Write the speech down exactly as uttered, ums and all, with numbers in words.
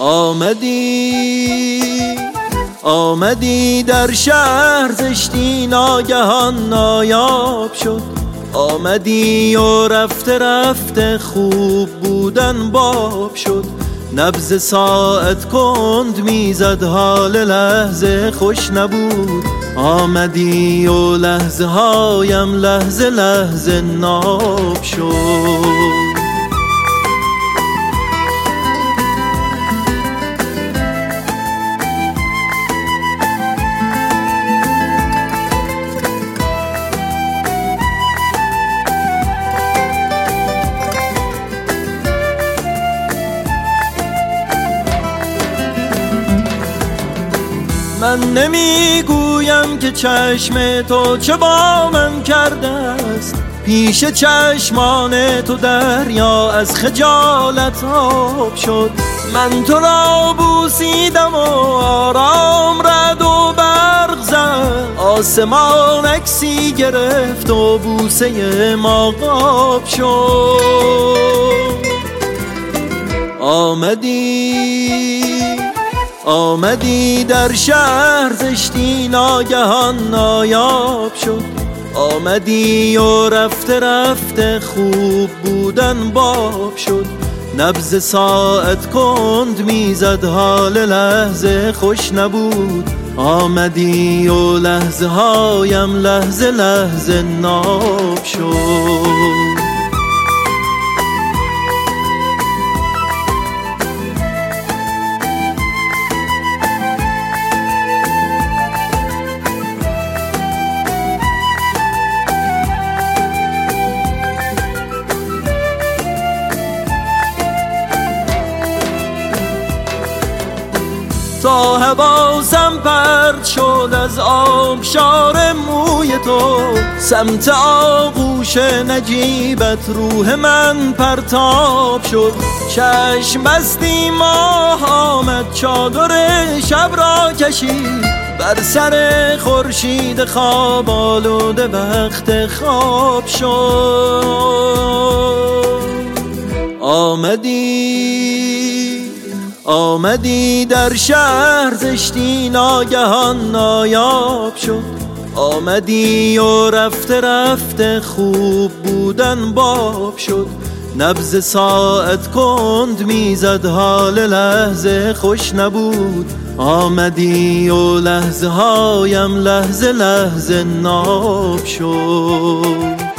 آمدی آمدی در شهر زشتی ناگهان نایاب شد، آمدی و رفته رفته خوب بودن باب شد. نبض ساعت کند میزد حال لحظه خوش نبود، آمدی و لحظه هایم لحظه لحظه ناب شد. من نمیگویم که چشم تو چه با من کرده است، پیش چشمان تو دریا از خجالت آب شد. من تو را بوسیدم و آرام رد و برق زد، آسمان عکسی گرفت و بوسه ما قاب شد. آمدی آمدی در شهر زشتی ناگهان نایاب شد، آمدی و رفته رفته خوب بودن باب شد. نبض ساعت کند میزد حال لحظه خوش نبود، آمدی و لحظه هایم لحظه لحظه ناب شد. تا حواسم پرد شد از آبشار موی تو، سمت آغوش نجیبت روح من پرتاب شد. چشم بستی ماه آمد چادر شب را کشید، بر سر خورشید خواب آلوده وقت خواب شد. آمدی آمدی در شهر زشتی ناگهان نایاب شد، آمدی و رفته رفته خوب بودن باب شد. نبض ساعت کند میزد حال لحظه خوش نبود، آمدی و لحظه هایم لحظه لحظه ناب شد.